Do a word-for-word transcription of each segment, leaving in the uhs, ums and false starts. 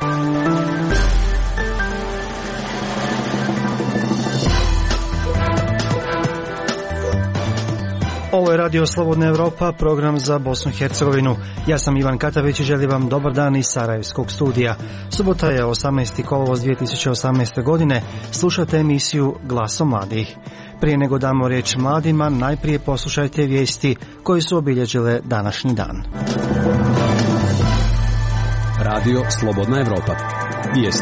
Ovo je Radio Slobodna Evropa, program za Bosnu i Hercegovinu. Ja sam Ivan Katavić i želim vam dobar dan iz Sarajevskog studija. Subota je osamnaesti kolovoz dvije tisuće osamnaeste. godine. Slušate emisiju Glaso mladih. Prije nego damo riječ mladima, najprije poslušajte vijesti koje su obilježile današnji dan. Radio Slobodna Evropa. Vijesti.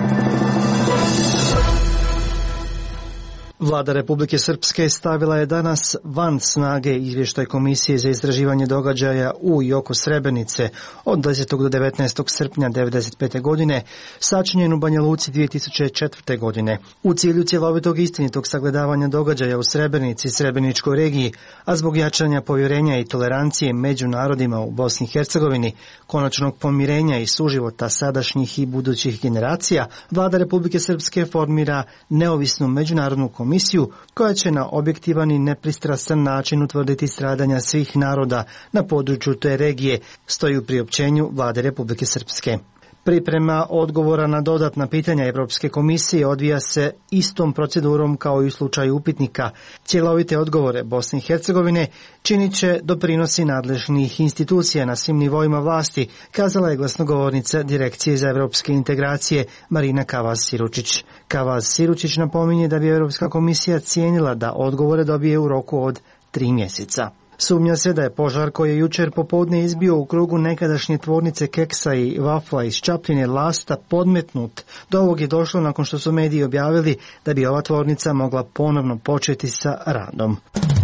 Vlada Republike Srpske stavila je danas van snage izvještaj Komisije za istraživanje događaja u i oko Srebrenice od desetog do devetnaestog srpnja devedeset pete. godine, sačinjen u Banja Luci dvije tisuće četvrte. godine. U cilju cjelovitog istinitog sagledavanja događaja u Srebrenici i Srebreničkoj regiji, a zbog jačanja povjerenja i tolerancije među narodima u Bosni i Hercegovini, konačnog pomirenja i suživota sadašnjih i budućih generacija, Vlada Republike Srpske formira neovisnu međunarodnu komisiju Komisiju koja će na objektivan i nepristrasan način utvrditi stradanja svih naroda na području te regije, stoji u priopćenju Vlade Republike Srpske. Priprema odgovora na dodatna pitanja Europske komisije odvija se istom procedurom kao i u slučaju upitnika. Cjelovite odgovore Bosne i Hercegovine činit će doprinosi nadležnih institucija na svim nivoima vlasti, kazala je glasnogovornica Direkcije za europske integracije Marina Kavaz-Siručić. Kavaz-Siručić napominje da bi Europska komisija cijenila da odgovore dobije u roku od tri mjeseca. Sumnja se da je požar koji je jučer popodne izbio u krugu nekadašnje tvornice keksa i vafla iz Čapljine Lasta podmetnut. Do ovog je došlo nakon što su mediji objavili da bi ova tvornica mogla ponovno početi sa radom.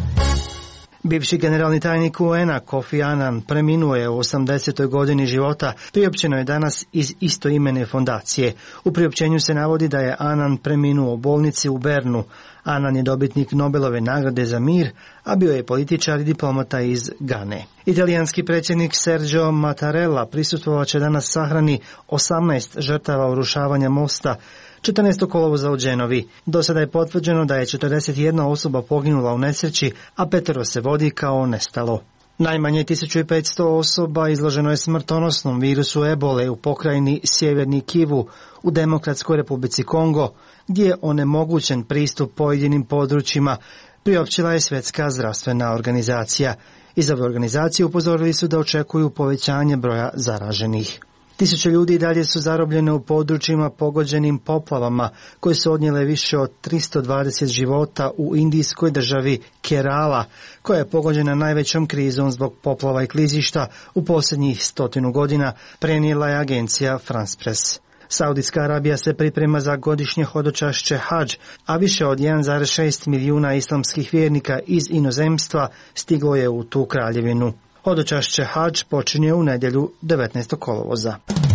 Bivši generalni tajnik U N-a Kofi Annan preminuo je u osamdesetoj godini života, priopćeno je danas iz istoimene fondacije. U priopćenju se navodi da je Annan preminuo u bolnici u Bernu. Annan je dobitnik Nobelove nagrade za mir, a bio je političar i diplomata iz Gane. Italijanski predsjednik Sergio Mattarella prisustvovat će danas sahrani osamnaest žrtava urušavanja mosta četrnaestog kolovoza u Genovi. Do sada je potvrđeno da je četrdeset jedna osoba poginula u nesreći, a petero se vodi kao nestalo. Najmanje tisuću petsto osoba izloženo je smrtonosnom virusu ebole u pokrajini Sjeverni Kivu u Demokratskoj Republici Kongo, gdje je onemogućen pristup pojedinim područjima, priopćila je Svjetska zdravstvena organizacija. Iz ove organizacije upozorili su da očekuju povećanje broja zaraženih. Tisuće ljudi dalje su zarobljene u područjima pogođenim poplavama koje su odnijele više od tristo dvadeset života u indijskoj državi Kerala, koja je pogođena najvećom krizom zbog poplava i klizišta u posljednjih stotinu godina, prenijela je agencija France Press. Saudijska Arabija se priprema za godišnje hodočašće Hadž, a više od jedan zarez šest milijuna islamskih vjernika iz inozemstva stiglo je u tu kraljevinu. Hodočašće Hadž počinje u nedjelju devetnaestog kolovoza.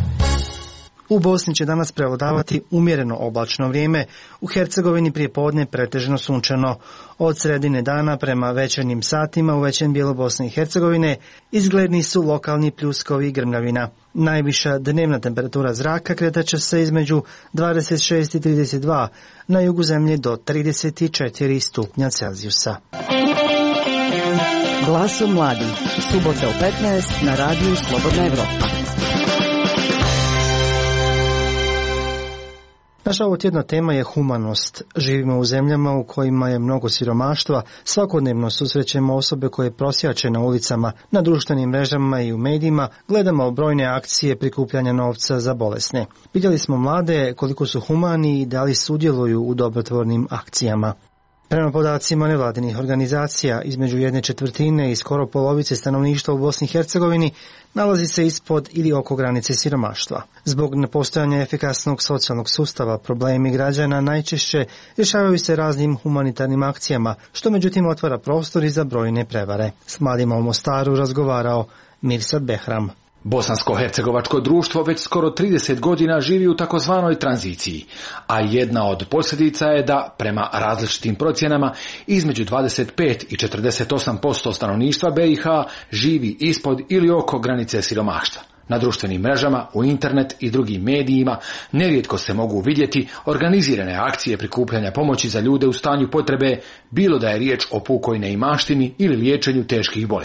U Bosni će danas prevladavati umjereno oblačno vrijeme, u Hercegovini prije podne pretežno sunčano. Od sredine dana prema večernjim satima u većem dijelu Bosne i Hercegovine izgledni su lokalni pljuskovi i grmljavina. Najviša dnevna temperatura zraka kretat će se između dvadeset šest i trideset dva, na jugu zemlje do trideset četiri stupnja Celzijusa. Glaso mladih, subota u petnaest na radiju Slobodna Evropa. Naša ovotjedna tema je humanost. Živimo u zemljama u kojima je mnogo siromaštva, svakodnevno susrećemo osobe koje prosjače na ulicama, na društvenim mrežama i u medijima, gledamo brojne akcije prikupljanja novca za bolesne. Vidjeli smo mlade koliko su humani i da li sudjeluju u dobrotvornim akcijama. Prema podacima nevladinih organizacija, između jedne četvrtine i skoro polovice stanovništva u Bosni i Hercegovini nalazi se ispod ili oko granice siromaštva. Zbog nepostojanja efikasnog socijalnog sustava, problemi građana najčešće rješavaju se raznim humanitarnim akcijama, što međutim otvara prostor i za brojne prevare. S mladima u Mostaru razgovarao Mirsad Behram. Bosansko-hercegovačko društvo već skoro trideset godina živi u takozvanoj tranziciji, a jedna od posljedica je da, prema različitim procjenama, između dvadeset pet i četrdeset osam posto stanovništva B i H živi ispod ili oko granice siromaštva. Na društvenim mrežama, u internet i drugim medijima nerijetko se mogu vidjeti organizirane akcije prikupljanja pomoći za ljude u stanju potrebe, bilo da je riječ o pukoj neimaštini ili liječenju teških bolesti.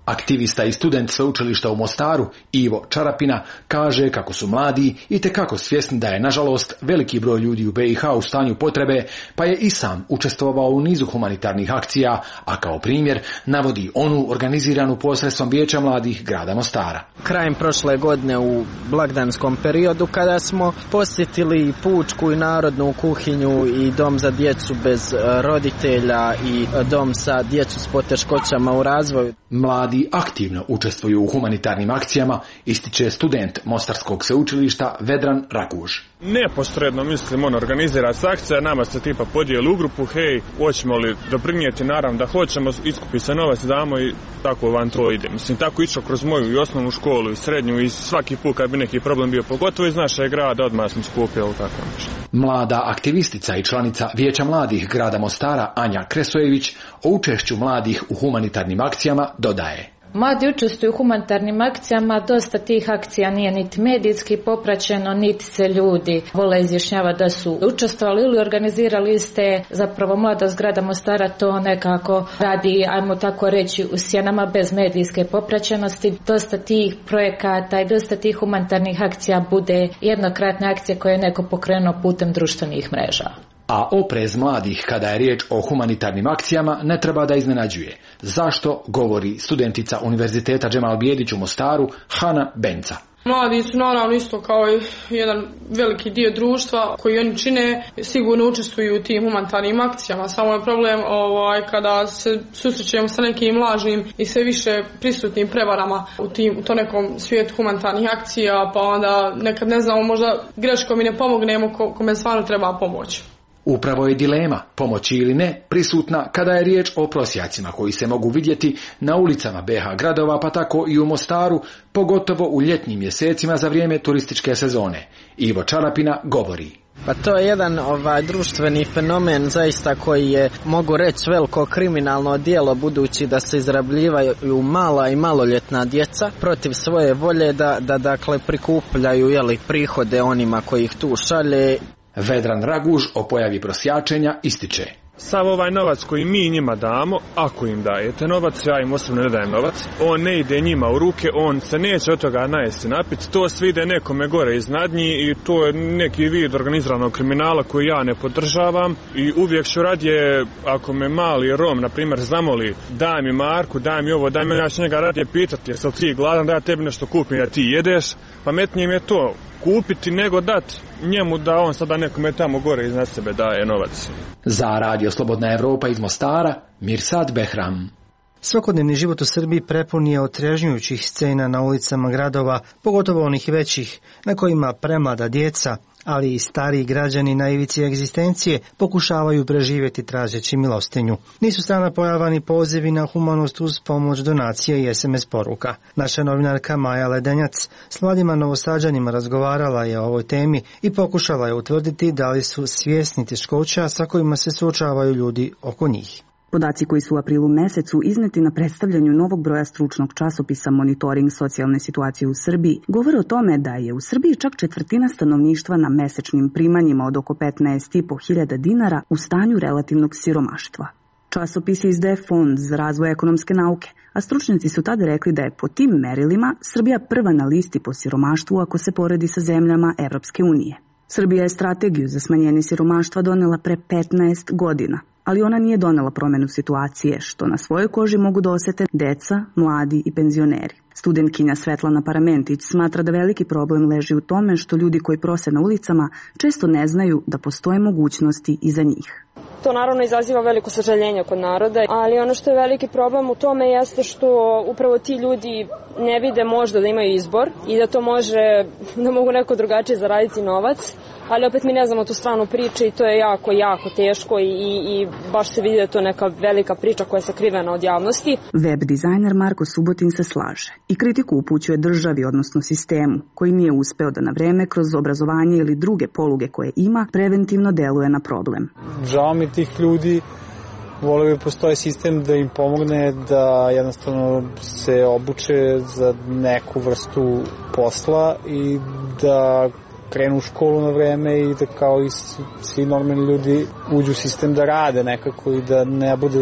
Aktivista i student sveučilišta u Mostaru, Ivo Čarapina, kaže kako su mladi i tekako svjesni da je, nažalost, veliki broj ljudi u B i H u stanju potrebe, pa je i sam učestvovao u nizu humanitarnih akcija, a kao primjer navodi onu organiziranu posredstvom Vijeća mladih grada Mostara. Krajem prošle godine u blagdanskom periodu, kada smo posjetili pučku i narodnu kuhinju i dom za djecu bez roditelja i dom sa djecu s poteškoćama u razvoju. Mladi aktivno učestvuju u humanitarnim akcijama, ističe student Mostarskog sveučilišta Vedran Raguž. Neposredno mislim on organizira akcija, nama se tipa podijeli u grupu, hej, hoćemo li doprinijeti, naravno da hoćemo, iskupi se novac, damo i tako van to ide. Mislim, tako išlo kroz moju i osnovnu školu i srednju i svaki put kad bi neki problem bio, pogotovo iz našeg grada, odmah smo skupili tako nešto. Mlada aktivistica i članica Vijeća mladih grada Mostara Anja Kresojević o učešću mladih u humanitarnim akcijama dodaje. Mladi učestvuju u humanitarnim akcijama, dosta tih akcija nije niti medijski popraćeno, niti se ljudi vole izjašnjavati da su učestvovali ili organizirali iste. Zapravo mladost grada Mostara to nekako radi, ajmo tako reći, u sjenama bez medijske popraćenosti. Dosta tih projekata i dosta tih humanitarnih akcija bude jednokratne akcije koje je neko pokrenuo putem društvenih mreža. A oprez mladih kada je riječ o humanitarnim akcijama ne treba da iznenađuje. Zašto, govori studentica Univerziteta Džemal Bijedić u Mostaru Hana Benca. Mladi su naravno isto kao i jedan veliki dio društva koji oni čine, sigurno učestvuju u tim humanitarnim akcijama. Samo je problem ovaj, kada se susrećemo sa nekim lažnim i sve više prisutnim prevarama u, tim, u to nekom svijetu humanitarnih akcija, pa onda nekad ne znamo, možda greškom i ne pomognemo ko, kome stvarno treba pomoći. Upravo je dilema, pomoći ili ne, prisutna kada je riječ o prosjacima koji se mogu vidjeti na ulicama B H gradova, pa tako i u Mostaru, pogotovo u ljetnim mjesecima za vrijeme turističke sezone. Ivo Čarapina govori. Pa to je jedan ovaj društveni fenomen zaista koji je, mogu reći, veliko kriminalno djelo, budući da se izrabljivaju mala i maloljetna djeca protiv svoje volje da, da dakle prikupljaju jeli, prihode onima koji ih tu šalje. Vedran Raguž o pojavi prosjačenja ističe. Sav ovaj novac koji mi njima damo, ako im dajete novac, ja im osobno ne dajem novac, on ne ide njima u ruke, on se neće od toga najesti napiti, to sve ide nekome gore iznad njih i to je neki vid organiziranog kriminala koji ja ne podržavam i uvijek ću radije, ako me mali Rom, na primjer, zamoli, daj mi Marku, daj mi ovo, daj mi, ja ću njega radije pitati, jesi li ti gladan da ja tebi nešto kupim da ti jedeš, pametnije mi je to kupiti nego dati njemu da on sada nekome tamo gore iznad sebe daje novac. Za Radio Slobodna Evropa iz Mostara, Mirsad Behram. Svakodnevni život u Srbiji prepun je otrežnjujućih scena na ulicama gradova, pogotovo onih većih, na kojima premlada djeca, ali i stariji građani na ivici egzistencije pokušavaju preživjeti tražeći milostinju. Nisu strana pojava ni pozivi na humanost uz pomoć donacije i es em es poruka. Naša novinarka Maja Ledenjac s mladima Novosađanima razgovarala je o ovoj temi i pokušala je utvrditi da li su svjesni teškoća sa kojima se suočavaju ljudi oko njih. Podaci koji su u aprilu mesecu izneti na predstavljanju novog broja stručnog časopisa Monitoring socijalne situacije u Srbiji govore o tome da je u Srbiji čak četvrtina stanovništva na mesečnim primanjima od oko petnaest i po hiljada dinara u stanju relativnog siromaštva. Časopis izdaje Fond za razvoj ekonomske nauke, a stručnjaci su tada rekli da je po tim merilima Srbija prva na listi po siromaštvu ako se poredi sa zemljama Evropske unije. Srbija je strategiju za smanjenje siromaštva donela pre petnaest godina, ali ona nije donela promjenu situacije, što na svojoj koži mogu da osete deca, mladi i penzioneri. Studentkinja Svetlana Paramentić smatra da veliki problem leži u tome što ljudi koji prose na ulicama često ne znaju da postoje mogućnosti i za njih. To naravno izaziva veliko sažaljenje kod naroda, ali ono što je veliki problem u tome jeste što upravo ti ljudi ne vide možda da imaju izbor i da to može, da mogu neko drugačije zaraditi novac, ali opet mi ne znamo tu stranu priče i to je jako, jako teško i, i baš se vidi da je to neka velika priča koja je sakrivena od javnosti. Web dizajner Marko Subotin se slaže i kritiku upućuje državi, odnosno sistemu, koji nije uspeo da na vreme kroz obrazovanje ili druge poluge koje ima preventivno deluje na problem. Žao mi tih ljudi, volio bi postoji sistem da im pomogne da jednostavno se obuče za neku vrstu posla i da krenu u školu na vreme i da kao i svi normalni ljudi uđu u sistem da rade nekako i da ne bude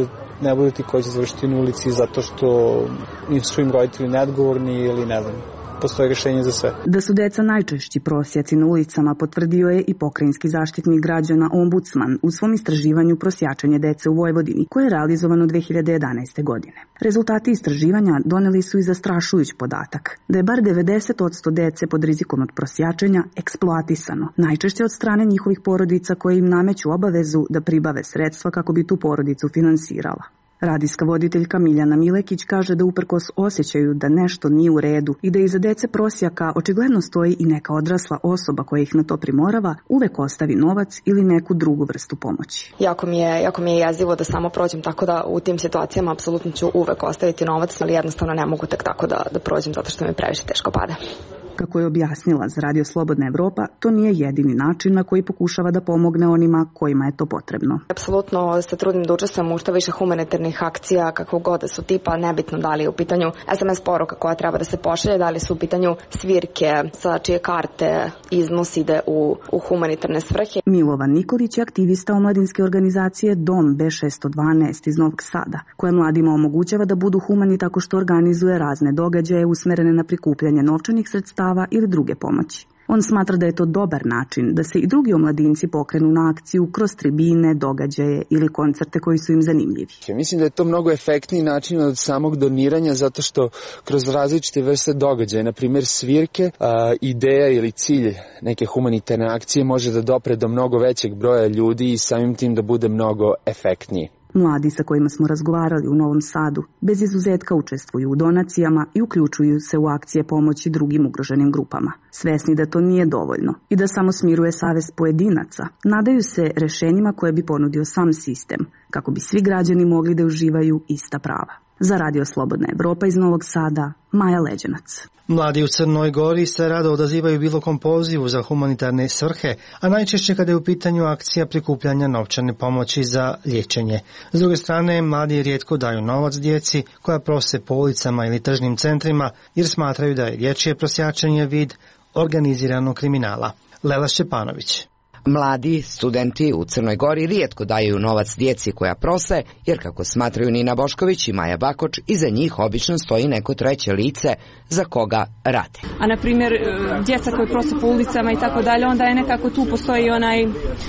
ne budu ti koji će završiti na ulici zato što su im roditelji neodgovorni ili ne znam. Postoje rješenje za sve. Da su deca najčešći prosjaci na ulicama potvrdio je i pokrajinski zaštitnik građana Ombudsman u svom istraživanju Prosjačenje dece u Vojvodini, koje je realizovano dve hiljade jedanaeste. godine. Rezultati istraživanja doneli su i zastrašujuć podatak da je bar devedeset posto dece pod rizikom od prosjačenja eksploatisano, najčešće od strane njihovih porodica koje im nameću obavezu da pribave sredstva kako bi tu porodicu finansirala. Radijska voditeljka Miljana Milekić kaže da uprkos osjećaju da nešto nije u redu i da iza dece prosjaka očigledno stoji i neka odrasla osoba koja ih na to primorava, uvek ostavi novac ili neku drugu vrstu pomoći. Jako mi je, jako mi je jezivo da samo prođem, tako da u tim situacijama apsolutno ću uvek ostaviti novac, ali jednostavno ne mogu tek tako da, da prođem zato što mi previše teško pada. Kako je objasnila za Radio Slobodna Evropa, to nije jedini način na koji pokušava da pomogne onima kojima je to potrebno. Apsolutno se trudim da učestvujem u što više humanitarnih akcija, kakvog god da su tipa, nebitno da li je u pitanju es em es poruka koja treba da se pošalje, da li su u pitanju svirke sa čije karte iznos ide u, u humanitarne svrhe. Milovan Nikolić je aktivista omladinske organizacije Dom be šesto dvanaest iz Novog Sada, koja mladima omogućava da budu humani tako što organizuje razne događaje usmerene na prikupljanje novčanih sredstava ili druge pomoći. On smatra da je to dobar način da se i drugi omladinci pokrenu na akciju kroz tribine, događaje ili koncerte koji su im zanimljivi. Mislim da je to mnogo efektniji način od samog doniranja zato što kroz različite vrste događaja, na primjer svirke, a, ideja ili cilj neke humanitarne akcije može da dopre do mnogo većeg broja ljudi i samim tim da bude mnogo efektniji. Mladi sa kojima smo razgovarali u Novom Sadu bez izuzetka učestvuju u donacijama i uključuju se u akcije pomoći drugim ugroženim grupama. Svesni da to nije dovoljno i da samo smiruje savest pojedinaca, nadaju se rešenjima koje bi ponudio sam sistem, kako bi svi građani mogli da uživaju ista prava. Za Radio Slobodna Evropa iz Novog Sada, Maja Leđenac. Mladi u Crnoj Gori se rado odazivaju bilo kom pozivu za humanitarne svrhe, a najčešće kada je u pitanju akcija prikupljanja novčane pomoći za liječenje. S druge strane, mladi rijetko daju novac djeci koja prose po ulicama ili tržnim centrima jer smatraju da je dječje prosjačenje vid organiziranog kriminala. Lela Šćepanović. Mladi studenti u Crnoj Gori rijetko daju novac djeci koja prose, jer kako smatraju Nina Bošković i Maja Bakoč, iza njih obično stoji neko treće lice za koga rade. A na primjer, djeca koji prose po ulicama i tako dalje, onda je nekako tu postoji onaj,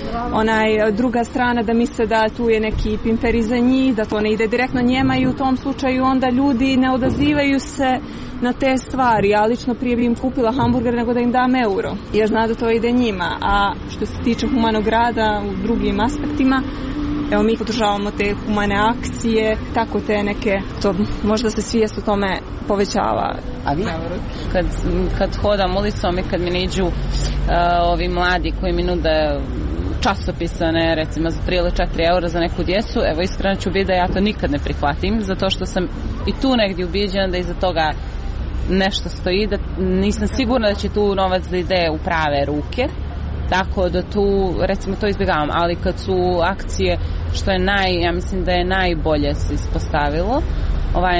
onaj druga strana da misle da tu je neki pimper iza njih, da to ne ide direktno njema i u tom slučaju onda ljudi ne odazivaju se na te stvari. Ja lično prije bi im kupila hamburger nego da im dam euro, jer zna da to ide njima. A što se tiče humanog rada u drugim aspektima, evo mi podržavamo te humane akcije, tako te neke, to možda se svijest o tome povećava. A vi? Kad, kad hodam ulicom i kad mi niđu uh, ovi mladi koji mi nude časopisane, recimo za tri ili četiri eura za neku djecu, evo iskreno ću biti da ja to nikad ne prihvatim, zato što sam i tu negdje ubiđena da iza toga nešto stoji, da nisam sigurna da će tu novac da ide u prave ruke, tako da tu recimo to izbjegavam, ali kad su akcije što je naj, ja mislim da je najbolje se ispostavilo, ovaj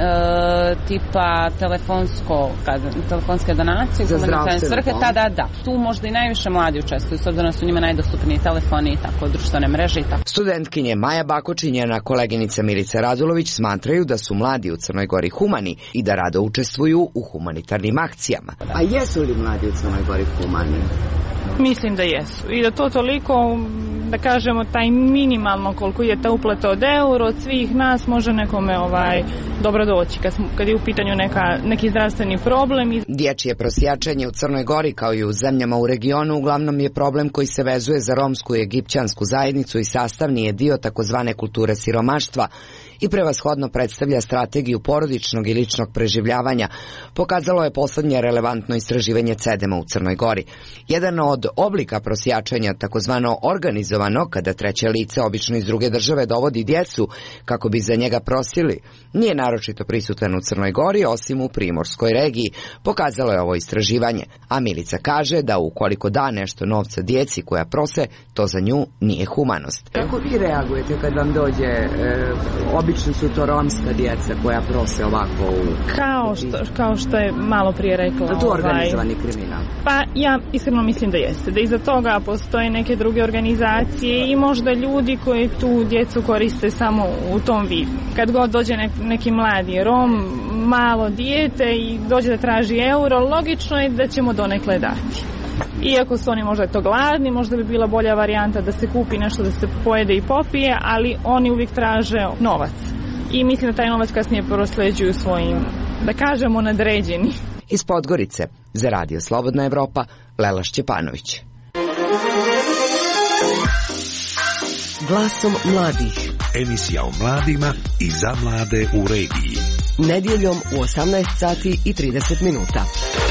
e, tipa telefonsko, kada, telefonske donacije, za zdravstvene svrhe, tada da. Tu možda i najviše mladi učestvuju, s obzirom da su njima najdostupniji telefoni i tako, društvene mreže i tako. Studentkinje Maja Bakoč i njena koleginica Milica Radulović smatraju da su mladi u Crnoj Gori humani i da rado učestvuju u humanitarnim akcijama. A jesu li mladi u Crnoj Gori humani? Mislim da jesu. I da to toliko, da kažemo, taj minimalno koliko je ta uplata od euro, od svih nas može nekome ovaj, dobro doći kad, kad je u pitanju neka, neki zdravstveni problem. Dječje prosjačenje u Crnoj Gori kao i u zemljama u regionu uglavnom je problem koji se vezuje za romsku i egipćansku zajednicu i sastavni je dio takozvane kulture siromaštva i prevashodno predstavlja strategiju porodičnog i ličnog preživljavanja, pokazalo je poslednje relevantno istraživanje CEDEM-a u Crnoj Gori. Jedan od oblika prosjačenja, takozvano organizovano, kada treće lice, obično iz druge države, dovodi djecu kako bi za njega prosili, nije naročito prisutan u Crnoj Gori, osim u primorskoj regiji, pokazalo je ovo istraživanje. A Milica kaže da ukoliko da nešto novca djeci koja prose, to za nju nije humanost. Kako vi reagujete kad vam dođe e, obično obično su to romska djeca koja prose ovako u... Kao što, kao što je malo prije rekla. Da to organizovani kriminal? Pa ja iskreno mislim da jeste. Da iza toga postoje neke druge organizacije i možda ljudi koji tu djecu koriste samo u tom vidu. Kad god dođe nek, neki mladi Rom, malo dijete i dođe da traži euro, logično je da ćemo donekle dati. Iako su oni možda to gladni, možda bi bila bolja varijanta da se kupi nešto da se pojede i popije, ali oni uvijek traže novac. I mislim da taj novac kasnije prosleđuju svojim, da kažemo, nadređeni. Iz Podgorice, za Radio Slobodna Evropa, Lela Šćepanović. Glasom mladih. Emisija o mladima i za mlade u regiji. Nedjeljom u osamnaest sati i trideset minuta.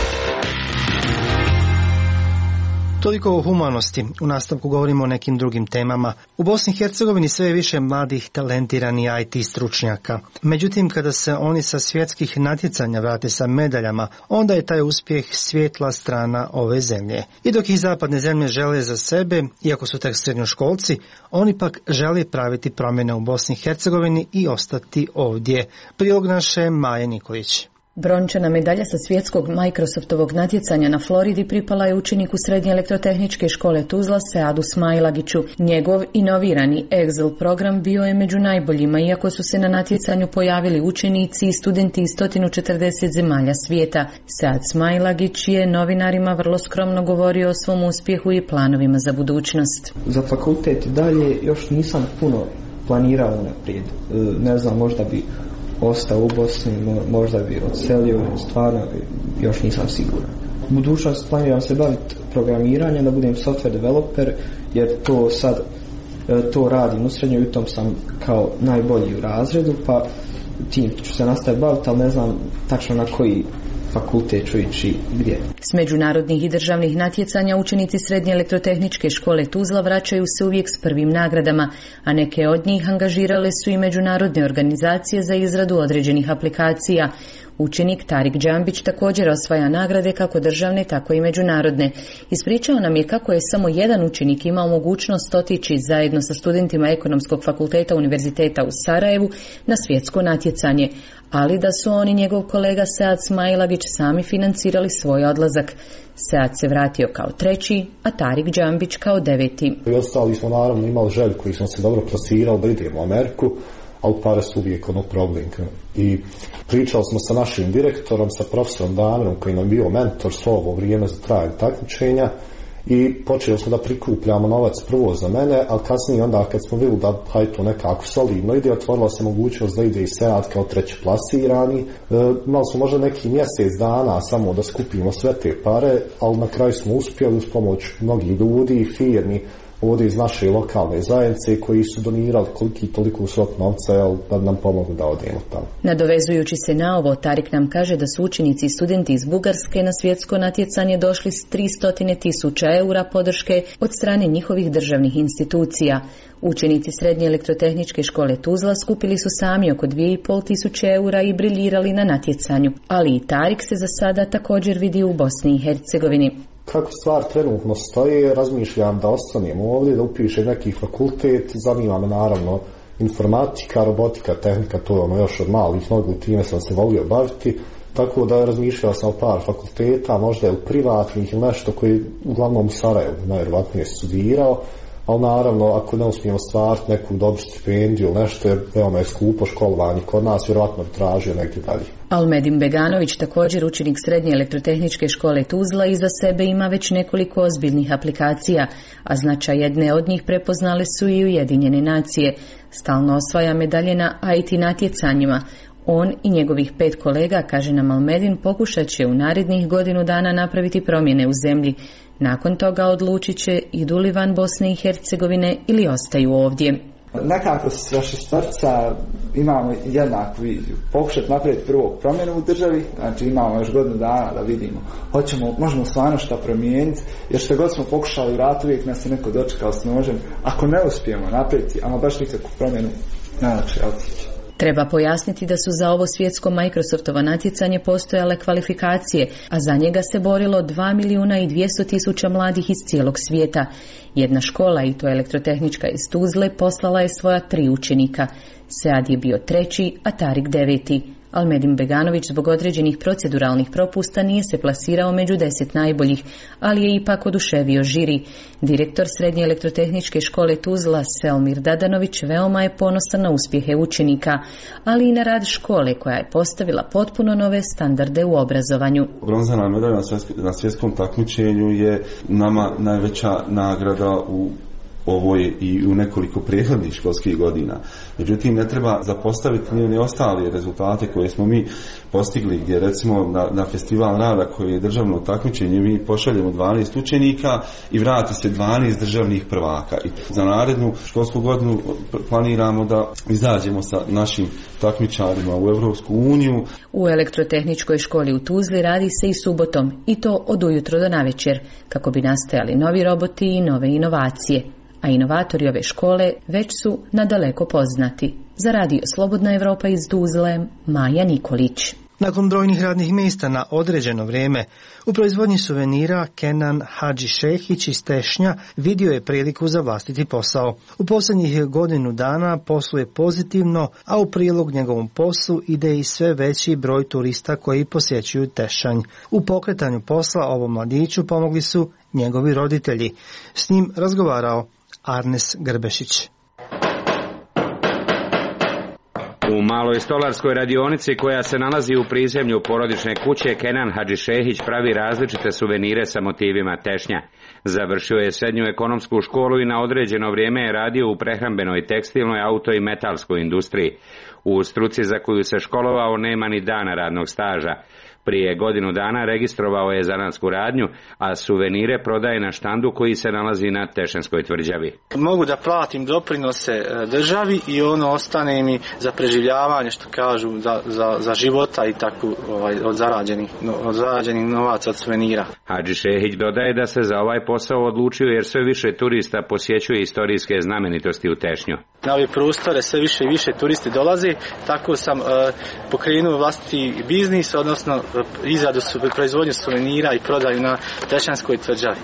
Toliko o humanosti. U nastavku govorimo o nekim drugim temama. U Bosni i Hercegovini sve je više mladih talentiranih I T stručnjaka. Međutim, kada se oni sa svjetskih natjecanja vrate sa medaljama, onda je taj uspjeh svijetla strana ove zemlje. I dok ih zapadne zemlje žele za sebe, iako su tek srednjoškolci, oni pak žele praviti promjene u Bosni i Hercegovini i ostati ovdje. Prilog naše Maje Nikolić. Brončana medalja sa svjetskog Microsoftovog natjecanja na Floridi pripala je učeniku Srednje elektrotehničke škole Tuzla Seadu Smailagiću. Njegov inovirani Excel program bio je među najboljima, iako su se na natjecanju pojavili učenici i studenti iz sto četrdeset zemalja svijeta. Sead Smailagić je novinarima vrlo skromno govorio o svom uspjehu i planovima za budućnost. Za fakultet dalje još nisam puno planirao naprijed. Ne znam, možda bi ostao u Bosni, možda bi odselio, stvarno još nisam siguran. U budućnosti planiram se baviti programiranjem, da budem software developer, jer to sad to radim u srednjoj i u tom sam kao najbolji u razredu, pa tim ću se nastaviti baviti, ali ne znam tačno na koji fakultet ću ići gdje. S međunarodnih i državnih natjecanja učenici Srednje elektrotehničke škole Tuzla vraćaju se uvijek s prvim nagradama, a neke od njih angažirale su i međunarodne organizacije za izradu određenih aplikacija. Učenik Tarik Džambić također osvaja nagrade kako državne, tako i međunarodne. Ispričao nam je kako je samo jedan učenik imao mogućnost otići zajedno sa studentima Ekonomskog fakulteta Univerziteta u Sarajevu na svjetsko natjecanje, ali da su on i njegov kolega Sead Smailagić sami financirali svoj odlazak. Sead se vratio kao treći, a Tarik Džambić kao deveti. I ostali smo naravno imali želju koji smo se dobro plasirali da idemo u Ameriku, ali pare su uvijek ono problem. I pričali smo sa našim direktorom, sa profesorom Damirom koji nam bio mentor svo ovo vrijeme za trajanje takmičenja i počeli smo da prikupljamo novac prvo za mene, ali kasnije onda kad smo vidjeli da hajde to nekako solidno ide, otvorila se mogućnost da ide i Sead kao treći plasirani. E, imali smo možda neki mjesec dana samo da skupimo sve te pare, ali na kraju smo uspjeli uz pomoć mnogih ljudi i firmi ovdje iz naše lokalne zajednice koji su donirali koliki toliko svog novca, jel, da nam pomogu da odemo tamo. Nadovezujući se na ovo, Tarik nam kaže da su učenici i studenti iz Bugarske na svjetsko natjecanje došli s tristo tisuća eura podrške od strane njihovih državnih institucija. Učenici Srednje elektrotehničke škole Tuzla skupili su sami oko dvije i pol tisuće eura i briljirali na natjecanju, ali i Tarik se za sada također vidi u Bosni i Hercegovini. Kako stvar trenutno stoji, razmišljam da ostanem ovdje, da upišem neki fakultet, zanima me naravno informatika, robotika, tehnika, to je ono još od malih nogu, time sam se volio baviti, tako da razmišljao sam o par fakulteta, možda je u privatnih ili nešto koji uglavnom u Sarajevu najvjerojatnije studirao, ali naravno ako ne uspijemo stvariti neku dobru stipendiju ili nešto, jer veoma je skupo školovanje kod nas, vjerojatno bi tražio negdje dalje. Almedin Beganović, također učenik Srednje elektrotehničke škole Tuzla, iza sebe ima već nekoliko ozbiljnih aplikacija, a značaj jedne od njih prepoznale su i Ujedinjene nacije. Stalno osvaja medalje na I T natjecanjima. On i njegovih pet kolega, kaže nam Almedin, pokušat će u narednih godinu dana napraviti promjene u zemlji. Nakon toga odlučit će idu li van Bosne i Hercegovine ili ostaju ovdje. Nekako s vaše stvarca imamo jednaku viziju. Pokušati napraviti prvo promjenu u državi, znači imamo još godinu dana da vidimo. Hoćemo, možemo stvarno što promijeniti, jer što god smo pokušali vratiti, uvijek nas je neko dočekao s nožem. Ako ne uspijemo napraviti, ama baš nikakvu promjenu, najlakše je otići. Treba pojasniti da su za ovo svjetsko Microsoftovo natjecanje postojale kvalifikacije, a za njega se borilo dva milijuna i dvjesto tisuća mladih iz cijelog svijeta. Jedna škola, i to elektrotehnička iz Tuzle, poslala je svoja tri učenika. Sead je bio treći, a Tarik deveti. Almedin Beganović zbog određenih proceduralnih propusta nije se plasirao među deset najboljih, ali je ipak oduševio žiri. Direktor Srednje elektrotehničke škole Tuzla, Selmir Dadanović, veoma je ponosan na uspjehe učenika, ali i na rad škole koja je postavila potpuno nove standarde u obrazovanju. Bronzana medalja na svjetskom takmičenju je nama najveća nagrada u ovoj i u nekoliko prethodnih školskih godina. Međutim, ne treba zapostaviti ni one ostale rezultate koje smo mi postigli, gdje recimo na, na festival rada koji je državno takmičenje mi pošaljemo dvanaest učenika i vrati se dvanaest državnih prvaka. I za narednu školsku godinu planiramo da izađemo sa našim takmičarima u Europsku uniju. U elektrotehničkoj školi u Tuzli radi se i subotom, i to od ujutro do navečer, kako bi nastajali novi roboti i nove inovacije. A inovatori ove škole već su nadaleko poznati. Za radio Slobodna Evropa iz Tuzle, Maja Nikolić. Nakon brojnih radnih mjesta na određeno vrijeme, u proizvodnji suvenira Kenan Hadžišehić iz Tešnja vidio je priliku za vlastiti posao. U posljednjih godinu dana posluje pozitivno, a u prilog njegovom poslu ide i sve veći broj turista koji posjećuju Tešanj. U pokretanju posla ovom mladiću pomogli su njegovi roditelji. S njim razgovarao Arnes Grbešić. U maloj stolarskoj radionici koja se nalazi u prizemlju porodične kuće Kenan Hadžišehić pravi različite suvenire sa motivima Tešnja. Završio je srednju ekonomsku školu i na određeno vrijeme je radio u prehrambenoj, tekstilnoj, auto i metalskoj industriji. U struci za koju se školovao nema ni dana radnog staža. Prije godinu dana registrovao je zanatsku radnju, a suvenire prodaje na štandu koji se nalazi na Tešanskoj tvrđavi. Mogu da platim doprinose državi i ono ostane mi za preživljavanje, što kažu, za, za, za života i tako ovaj, od zarađenih, od zarađenih novaca od suvenira. Hadžišehić dodaje da se za ovaj posao odlučio jer sve više turista posjećuje istorijske znamenitosti u Tešnju. Na ove prostore sve više i više turisti dolaze, tako sam uh, pokrenuo vlastiti biznis, odnosno izradu proizvodnju suvenira i prodaju na Tešanskoj tvrđavi.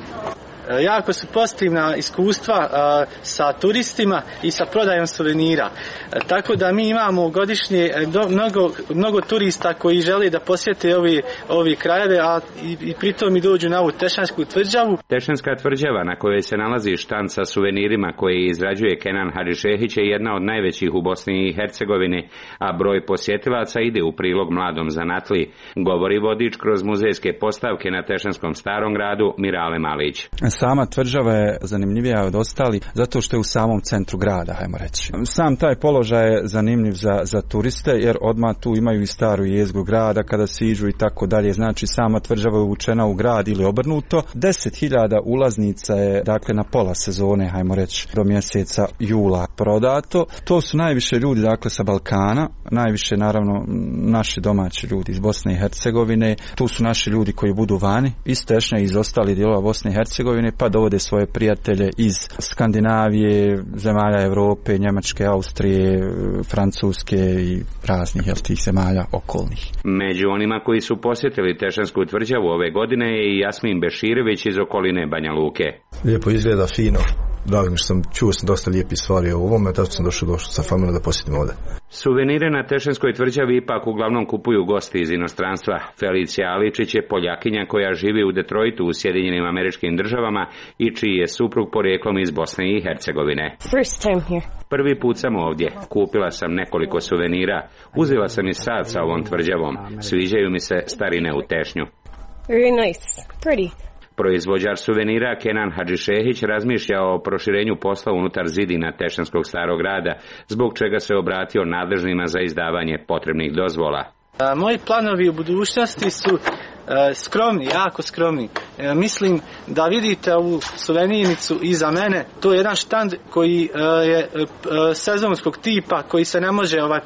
Jako su pozitivna iskustva a, sa turistima i sa prodajom suvenira. A, tako da mi imamo godišnje do, mnogo, mnogo turista koji žele da posjete ovi, ovi krajeve, a i, i pritom i dođu na ovu Tešansku tvrđavu. Tešanska tvrđava na kojoj se nalazi štand sa suvenirima koji izrađuje Kenan Hadžišehić je jedna od najvećih u Bosni i Hercegovini, a broj posjetilaca ide u prilog mladom zanatliji, govori vodič kroz muzejske postavke na Tešanskom starom gradu Mirale Malić. Sama tvrđava je zanimljivija od ostali zato što je u samom centru grada, hajmo reći. Sam taj položaj je zanimljiv za, za turiste jer odmah tu imaju i staru jezgru grada kada siđu i tako dalje. Znači sama tvrđava je uvučena u grad ili obrnuto. deset hiljada ulaznica je dakle na pola sezone, hajmo reći, do mjeseca jula prodato. To su najviše ljudi dakle sa Balkana, najviše naravno naši domaći ljudi iz Bosne i Hercegovine. Tu su naši ljudi koji budu vani iz Tešnja i iz ostalih dijelova Bosne i Hercegovine, pa dovode svoje prijatelje iz Skandinavije, zemalja Europe, Njemačke, Austrije, Francuske i raznih jel, tih zemalja okolnih. Među onima koji su posjetili Tešansku tvrđavu ove godine je i Jasmin Beširević iz okoline Banja Luke. Lijepo izgleda, fino. Drago mi što sam čuo sam dosta lijepih stvari o ovome, tako sam došao, došao sa familijom da posjetim ovdje. Suvenire na Tešanskoj tvrđavi ipak uglavnom kupuju gosti iz inostranstva. Felicija Aličić je Poljakinja koja živi u Detroitu u Sjedinjenim Američkim Državama i čiji je suprug porijeklom iz Bosne i Hercegovine. First time here. Prvi put sam ovdje. Kupila sam nekoliko suvenira. Uzela sam i sad sa ovom tvrđavom. Sviđaju mi se starine u Tešnju. Very nice. Pretty. Proizvođač suvenira Kenan Hadžišehić razmišlja o proširenju posla unutar zidina Tešanskog starog grada, zbog čega se obratio nadležnima za izdavanje potrebnih dozvola. A, moji planovi u budućnosti su e, skromni, jako skromni. E, mislim da vidite ovu suvenirnicu iza mene, to je jedan štand koji e, je e, sezonskog tipa, koji se ne može ovaj, e,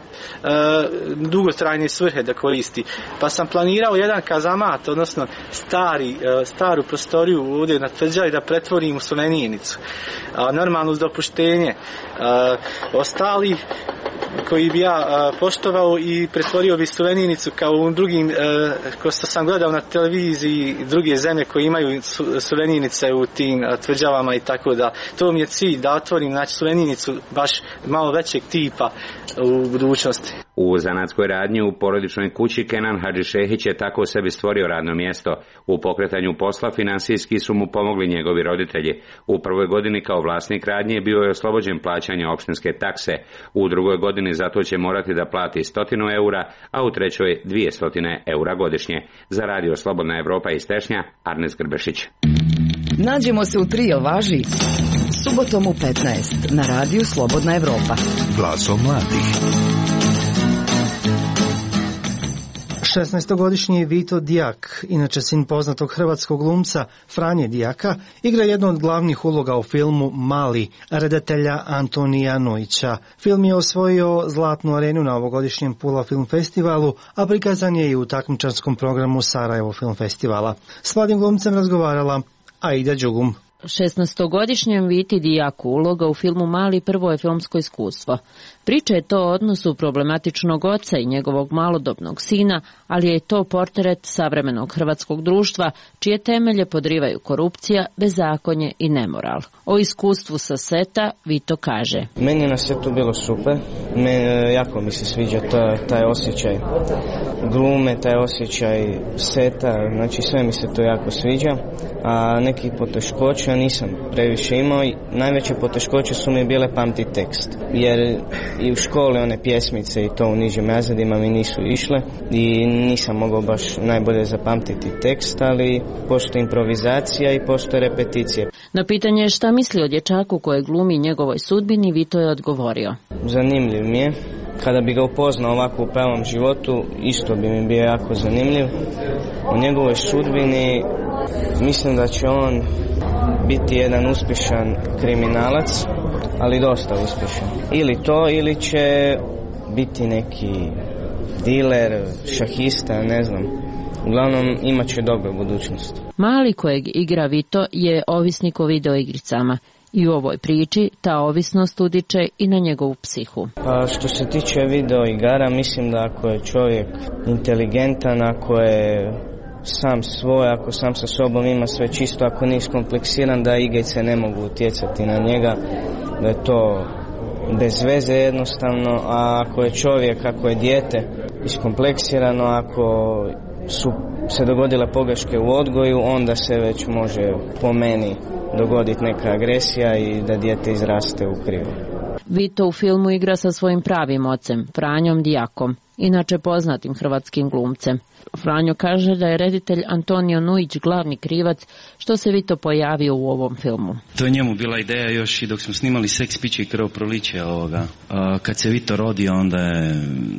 dugotrajne svrhe da koristi. Pa sam planirao jedan kazamat, odnosno stari, e, staru prostoriju ovdje na tvrđavi da pretvorim u suvenirnicu. A, normalno uz dopuštenje. E, ostali koji bi ja poštovao i pretvorio bi Slovenijnicu kao u drugim, ko što sam gledao na televiziji, druge zemlje koje imaju Slovenijnice u tim tvrđavama i tako da. To mi je cilj, da otvorim znači Slovenijnicu baš malo većeg tipa u budućnosti. U zanatskoj radnji u porodičnoj kući Kenan Hadžišehić je tako sebi stvorio radno mjesto. U pokretanju posla finansijski su mu pomogli njegovi roditelji. U prvoj godini kao vlasnik radnje bio je oslobođen plaćanja opštinske takse. U drugoj godini zato će morati da plati stotinu eura, a u trećoj dvije stotine eura godišnje. Za Radio Slobodna Evropa iz Tešnja, Arnes Grbešić. Nađemo se u tri, jel važi? Subotom u petnaest na Radiju Slobodna Evropa. Glasom mladih. šesnaestogodišnji Vito Dijak, inače sin poznatog hrvatskog glumca Franje Dijaka, igra jednu od glavnih uloga u filmu Mali, redatelja Antonija Nujića. Film je osvojio Zlatnu arenu na ovogodišnjem Pula film festivalu, a prikazan je i u takmičarskom programu Sarajevo film festivala. S mladim glumcem razgovarala Aida Đugum. šesnaestogodišnjem Viti Dijaku uloga u filmu Mali prvo je filmsko iskustvo. Priča je to o odnosu problematičnog oca i njegovog malodobnog sina, ali je to portret savremenog hrvatskog društva, čije temelje podrivaju korupcija, bezakonje i nemoral. O iskustvu sa seta Vito kaže: Meni je na setu bilo super, me, jako mi se sviđa ta, taj osjećaj glume, taj osjećaj seta, znači sve mi se to jako sviđa, a nekih poteškoća nisam previše imao. Najveće poteškoće su mi bile pamti tekst, jer i u školi one pjesmice i to u nižim razredima mi nisu išle i nisam mogao baš najbolje zapamtiti tekst, ali postoji improvizacija i postoje repeticije. Na pitanje šta misli o dječaku koje glumi njegovoj sudbini, Vito je odgovorio: Zanimljiv mi je. Kada bi ga upoznao ovako u pravom životu, isto bi mi bio jako zanimljiv. U njegovoj sudbini mislim da će on biti jedan uspješan kriminalac, ali dosta uspješan. Ili to, ili će biti neki diler, šahista, ne znam. Uglavnom, imat će dobru budućnost. Mali kojeg igra Vito je ovisnik o videoigricama. I u ovoj priči ta ovisnost utiče i na njegovu psihu. Pa što se tiče video igara, mislim da ako je čovjek inteligentan, ako je sam svoj, ako sam sa sobom ima sve čisto, ako nije iskompleksiran, da igrice ne mogu utjecati na njega, da je to bez veze jednostavno, a ako je čovjek, ako je dijete iskompleksirano, ako su se dogodile pogreške u odgoju, onda se već može po meni dogoditi neka agresija i da dijete izraste u krivo. Vito u filmu igra sa svojim pravim ocem, Franjom Dijakom, inače poznatim hrvatskim glumcem. Franjo kaže da je reditelj Antonio Nujić glavni krivac što se Vito pojavio u ovom filmu. To je njemu bila ideja još i dok smo snimali Seks, piće i krvoproliće ovoga. Kad se Vito rodio, onda je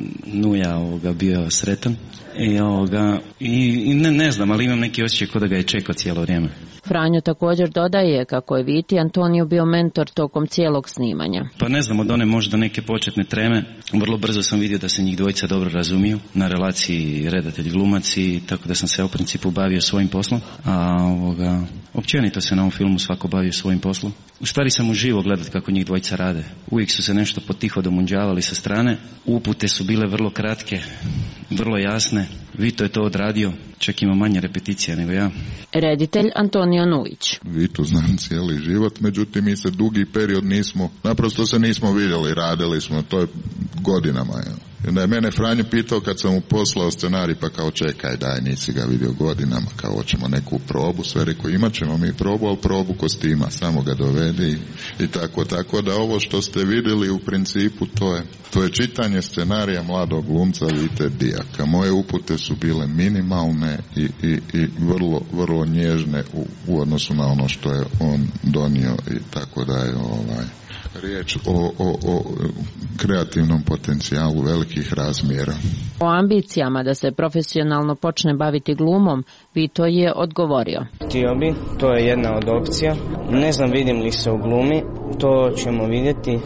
Nuja ovoga bio sretan. I, ovoga, i, i ne, ne znam, ali imam neki osjećaj kao da ga je čekao cijelo vrijeme. Franjo također dodaje kako je Viti Antonio bio mentor tokom cijelog snimanja. Pa ne znam, od one možda neke početne treme, vrlo brzo sam vidio da se njih dvojica dobro razumiju na relaciji redatelj glumac i tako da sam se u principu bavio svojim poslom. A ovoga, općenito se na ovom filmu svako bavio svojim poslom. U stvari sam uživo gledati kako njih dvojica rade. Uvijek su se nešto potiho domunđavali sa strane. Upute su bile vrlo kratke, vrlo jasne. Vito je to odradio, čak ima manje repeticija nego ja. Reditelj Antonio Nujić. Vitu znam cijeli život, međutim mi se dugi period nismo, naprosto se nismo vidjeli, radili smo, to je godinama. Ja. I onda je mene Franjo pitao kad sam mu poslao scenarij, pa kao čekaj, daj, nisi ga vidio godinama, kao hoćemo neku probu, sve rekao imat ćemo mi probu, ali probu kostima, samo ga dovedi i tako, tako da ovo što ste vidjeli u principu to je, to je čitanje scenarija mladog glumca Vite Dijaka. Moje upute su bile minimalne i, i, i vrlo, vrlo nježne u, u odnosu na ono što je on donio i tako da je ovaj... Riječ o, o, o kreativnom potencijalu velikih razmjera. O ambicijama da se profesionalno počne baviti glumom, Vito je odgovorio. Htio bi, to je jedna od opcija. Ne znam vidim li se u glumi, to ćemo vidjeti,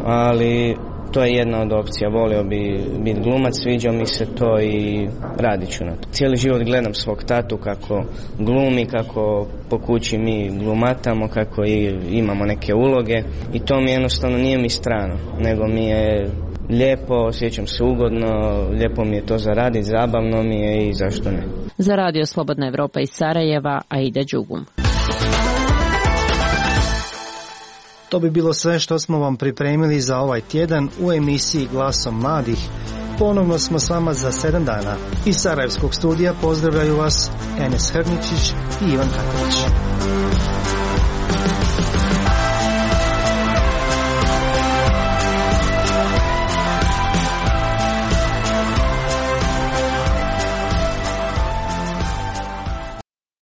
ali to je jedna od opcija. Volio bi biti glumac, sviđa mi se to i radit ću na to. Cijeli život gledam svog tatu kako glumi, kako po kući mi glumatamo, kako i imamo neke uloge i to mi jednostavno nije mi strano, nego mi je lijepo, osjećam se ugodno, lijepo mi je to zaraditi, zabavno mi je i zašto ne. Za Radio Slobodna Evropa iz Sarajeva, Aida Đugum. To bi bilo sve što smo vam pripremili za ovaj tjedan u emisiji Glasom mladih. Ponovno smo s vama za sedam dana. Iz Sarajevskog studija pozdravljaju vas Enes Hrničić i Ivan Kaković.